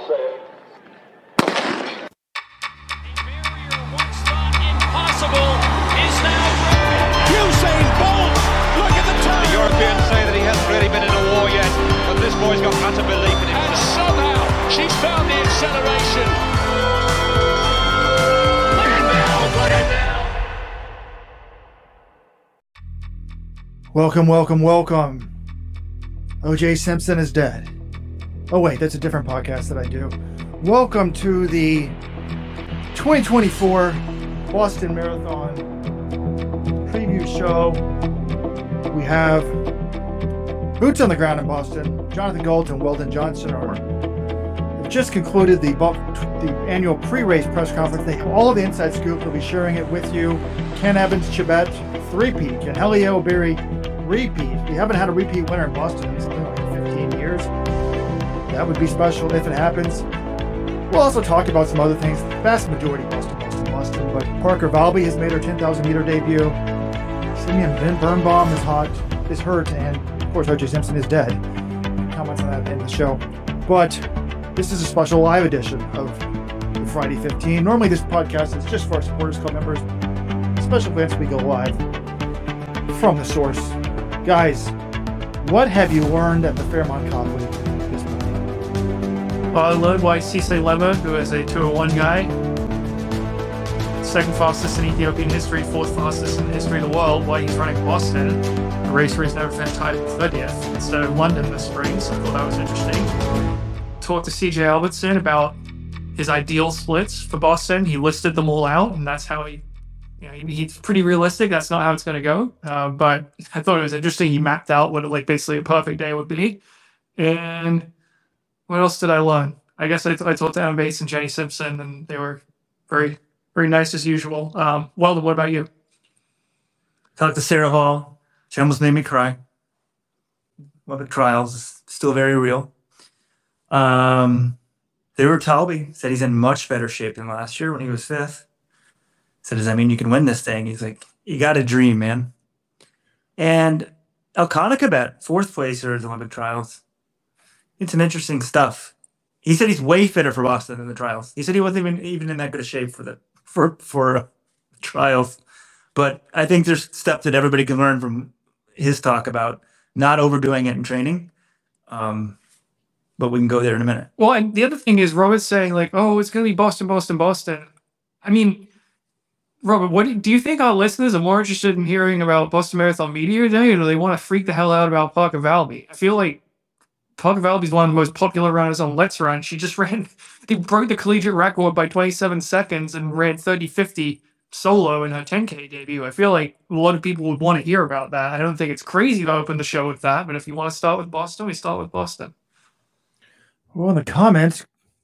say it. Once thought impossible is now Usain Bolt, look at the time. The Europeans say that he hasn't really been in a war yet, but this boy's got utter belief in him. And somehow she's found the acceleration. Look at now, look at now. Welcome. O.J. Simpson is dead. Oh wait, that's a different podcast that I do. Welcome to the 2024 Boston Marathon preview show. We have boots on the ground in Boston. Jonathan Gault and Weldon Johnson have just concluded the annual pre-race press conference. They have all of the inside scoop. They'll be sharing it with you. Ken Evans, Chibet, three-peat, and Helio Berry, repeat. We haven't had a repeat winner in Boston in something like 15 years. That would be special if it happens. We'll also talk about some other things. The vast majority Boston. But Parker Valby has made her 10,000 meter debut. Simeon Birnbaum is hurt, and of course O.J. Simpson is dead. Comments on that in the show. But this is a special live edition of the Friday 15. Normally this podcast is just for our Supporters Club members. Special events we go live from the source. Guys, what have you learned at the Fairmont Copley this morning? I learned why Cisse Lema, who is a 201 guy, second fastest in Ethiopian history, fourth fastest in the history of the world, why he's running Boston, a race where he's never been tied 30th instead of London this spring, so I thought that was interesting. Talked to CJ Albertson about his ideal splits for Boston. He listed them all out, and that's how he's pretty realistic. That's not how it's going to go. But I thought it was interesting. He mapped out what basically a perfect day would be. And what else did I learn? I guess I talked to Adam Bates and Jenny Simpson, and they were very, very nice as usual. Weldon, what about you? Talked to Sarah Hall. She almost made me cry. Olympic trials is still very real. Theodore Talby said he's in much better shape than last year when he was fifth. Said, does that mean you can win this thing? He's like, you got to dream, man. And Elkanah Kebet, fourth placer at the Olympic trials. It's some interesting stuff. He said he's way fitter for Boston than the trials. He said he wasn't even in that good a shape for trials. But I think there's stuff that everybody can learn from his talk about not overdoing it in training. But we can go there in a minute. Well, and the other thing is Robert's saying it's going to be Boston. I mean, Robert, do you think our listeners are more interested in hearing about Boston Marathon Media Day, or do they want to freak the hell out about Parker Valby? I feel like Parker Valby is one of the most popular runners on Let's Run. She just he broke the collegiate record by 27 seconds and ran 30:50 solo in her 10K debut. I feel like a lot of people would want to hear about that. I don't think it's crazy to open the show with that, but if you want to start with Boston, we start with Boston. Well, in the comments,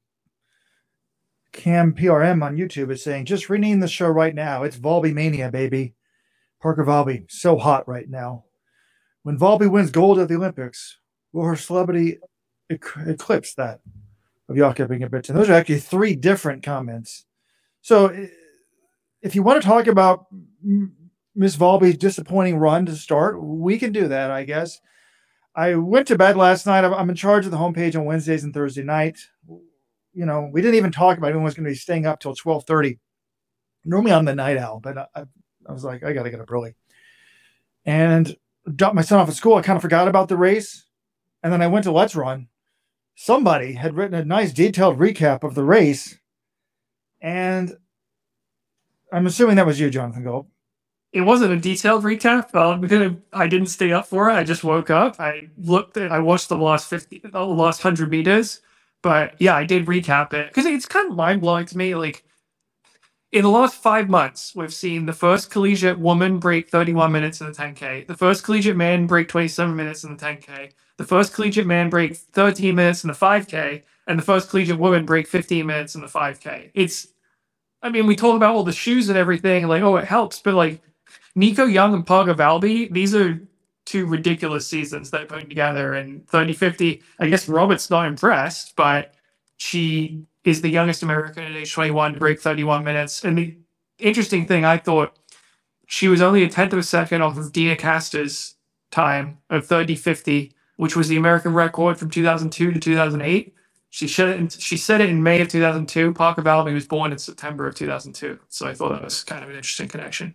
Cam PRM on YouTube is saying, just rename the show right now. It's Valby Mania, baby. Parker Valby, so hot right now. When Valby wins gold at the Olympics, will her celebrity eclipse that of Jakob Ingebrigtsen? Those are actually three different comments. So if you want to talk about Miss Valby's disappointing run to start, we can do that, I guess. I went to bed last night. I'm in charge of the homepage on Wednesdays and Thursday night. We didn't even talk about anyone was going to be staying up till 12:30. Normally I'm the night owl, but I was like, I got to get up early. And dropped my son off at school. I kind of forgot about the race. And then I went to Let's Run. Somebody had written a nice detailed recap of the race. And I'm assuming that was you, Jonathan Gault. It wasn't a detailed recap because I didn't stay up for it. I just woke up. I watched the last 100 meters. But yeah, I did recap it because it's kind of mind-blowing to me. Like, in the last 5 months, we've seen the first collegiate woman break 31 minutes in the 10K, the first collegiate man break 27 minutes in the 10K, the first collegiate man break 13 minutes in the 5K, and the first collegiate woman break 15 minutes in the 5K. We talk about all the shoes and everything, it helps, but Nico Young and Parker Valby, these are two ridiculous seasons they're putting together. And 30-50, I guess Robert's not impressed, but she is the youngest American at age 21 to break 31 minutes. And the interesting thing, I thought, she was only a tenth of a second off of Dina Castor's time of 30-50, which was the American record from 2002 to 2008. She said it in May of 2002. Parker Valby was born in September of 2002. So I thought that was kind of an interesting connection.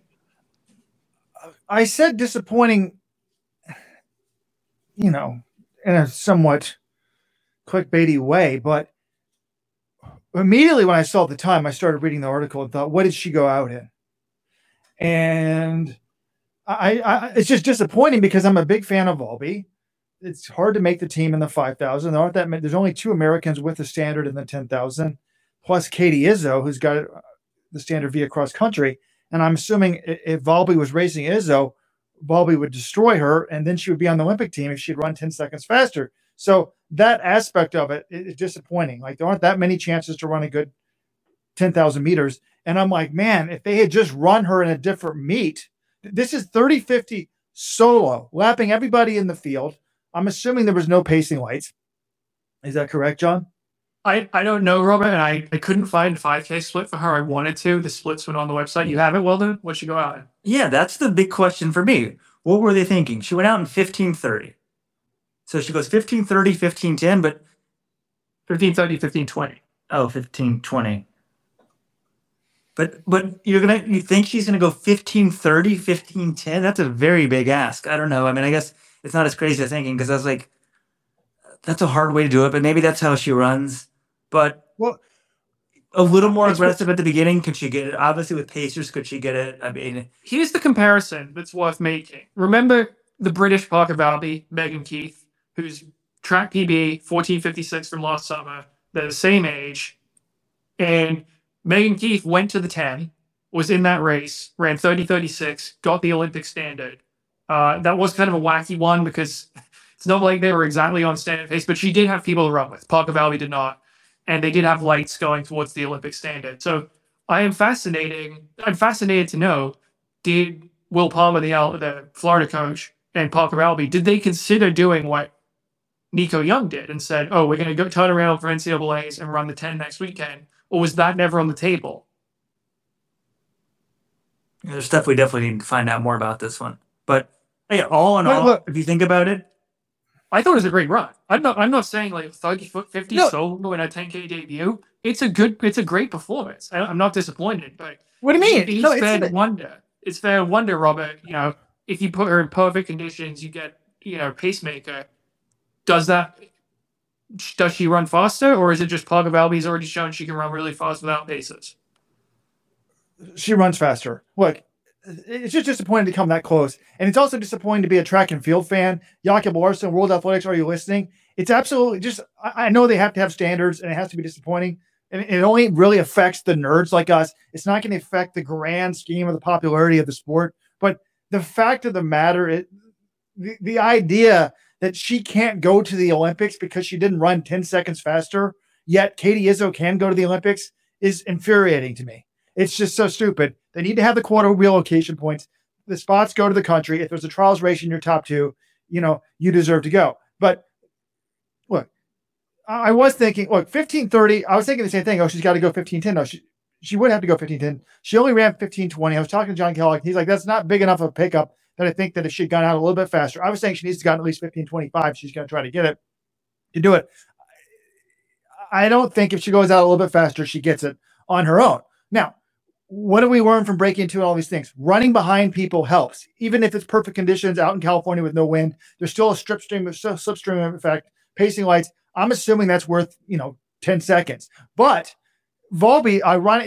I said disappointing, in a somewhat clickbaity way, but immediately when I saw it at the time, I started reading the article and thought, what did she go out in? And I it's just disappointing because I'm a big fan of Valby. It's hard to make the team in the 5,000. There aren't that many. There's only 2 Americans with the standard in the 10,000, plus Katie Izzo, who's got the standard via cross country. And I'm assuming if Valby was racing Izzo, Valby would destroy her, and then she would be on the Olympic team if she'd run 10 seconds faster. So that aspect of it is disappointing. Like, there aren't that many chances to run a good 10,000 meters. And I'm like, man, if they had just run her in a different meet, this is 30-50 solo, lapping everybody in the field. I'm assuming there was no pacing lights. Is that correct, John? I don't know, Robert, and I couldn't find a 5K split for her. I wanted to. The splits went on the website. You have it, Weldon? What'd she go out in? Yeah, that's the big question for me. What were they thinking? She went out in 15:30. So she goes 15:30, 15:10, but 15:30, 15:20. Oh, 15:20. But you think she's gonna go 15:30, 15:10? That's a very big ask. I don't know. I mean, I guess it's not as crazy as thinking, because I was like, that's a hard way to do it, but maybe that's how she runs. But a little more aggressive at the beginning. Could she get it? Obviously, with Pacers, could she get it? I mean, here's the comparison that's worth making. Remember the British Parker Valby, Megan Keith, who's track PB 14:56 from last summer. They're the same age, and Megan Keith went to the 10, was in that race, ran 30:36, got the Olympic standard. That was kind of a wacky one because it's not like they were exactly on standard pace, but she did have people to run with. Parker Valby did not. And they did have lights going towards the Olympic standard. So I'm fascinated to know, did Will Palmer, the Florida coach, and Parker Valby, did they consider doing what Nico Young did and said, oh, we're going to go turn around for NCAAs and run the 10 next weekend? Or was that never on the table? There's stuff we definitely need to find out more about this one. But hey, all in all, if you think about it, I thought it was a great run. I'm not saying like 30-50 solo in a 10K debut. It's a great performance. I'm not disappointed. But what do you mean? It's fair to wonder. It's fair to wonder, Robert. If you put her in perfect conditions, you get pacemaker. Does she run faster, or is it just Parker Valby's already shown she can run really fast without paces? She runs faster. Look. It's just disappointing to come that close. And it's also disappointing to be a track and field fan. Jakob Larson, World Athletics, are you listening? It's absolutely just, I know they have to have standards and it has to be disappointing. And it only really affects the nerds like us. It's not going to affect the grand scheme of the popularity of the sport. But the fact of the matter, the idea that she can't go to the Olympics because she didn't run 10 seconds faster, yet Katie Izzo can go to the Olympics, is infuriating to me. It's just so stupid. They need to have the quarter relocation points. The spots go to the country. If there's a trials race in your top 2, you deserve to go. But look, I was thinking, 15:30. I was thinking the same thing. Oh, she's got to go 15:10. No, she would have to go 15:10. She only ran 15:20. I was talking to John Kellogg. He's like, that's not big enough of a pickup that I think that if she'd gone out a little bit faster. I was saying she needs to go at least 15:25. She's going to try to get it to do it. I don't think if she goes out a little bit faster, she gets it on her own. Now, what do we learn from breaking into all these things? Running behind people helps. Even if it's perfect conditions out in California with no wind, there's still a slipstream effect, pacing lights. I'm assuming that's worth, 10 seconds. But Valby,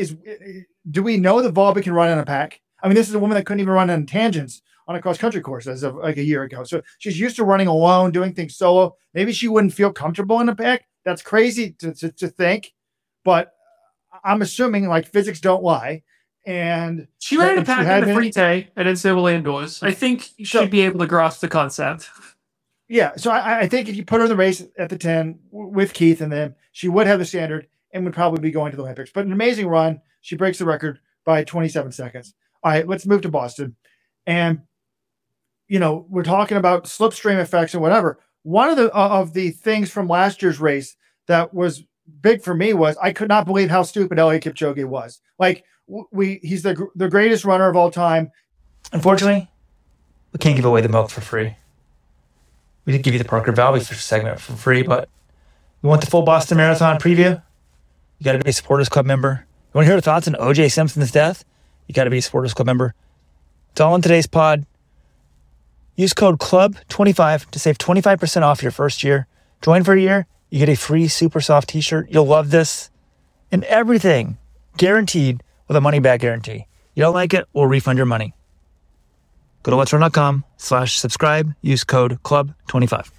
do we know that Valby can run in a pack? I mean, this is a woman that couldn't even run on tangents on a cross-country course as of like a year ago. So she's used to running alone, doing things solo. Maybe she wouldn't feel comfortable in a pack. That's crazy to think. But I'm assuming like physics don't lie. And she ran a pack in the free day at NCAA indoors. I think you should be able to grasp the concept. Yeah. So I think if you put her in the race at the 10 with Keith and them, she would have the standard and would probably be going to the Olympics. But an amazing run. She breaks the record by 27 seconds. All right, let's move to Boston. And, we're talking about slipstream effects and whatever. One of the things from last year's race that was big for me was I could not believe how stupid Eliud Kipchoge was. Like, he's the greatest runner of all time. Unfortunately, we can't give away the milk for free. We did give you the Parker Valby segment for free, but You want the full Boston Marathon preview? You got to be a Supporters Club member. You want to hear the thoughts on O.J. Simpson's death? You got to be a Supporters Club member. It's all in today's pod. Use code CLUB25 to save 25% off your first year. Join for a year. You get a free Super Soft t-shirt. You'll love this. And everything guaranteed with a money-back guarantee. You don't like it, we'll refund your money. Go to letsrun.com/subscribe. Use code CLUB25.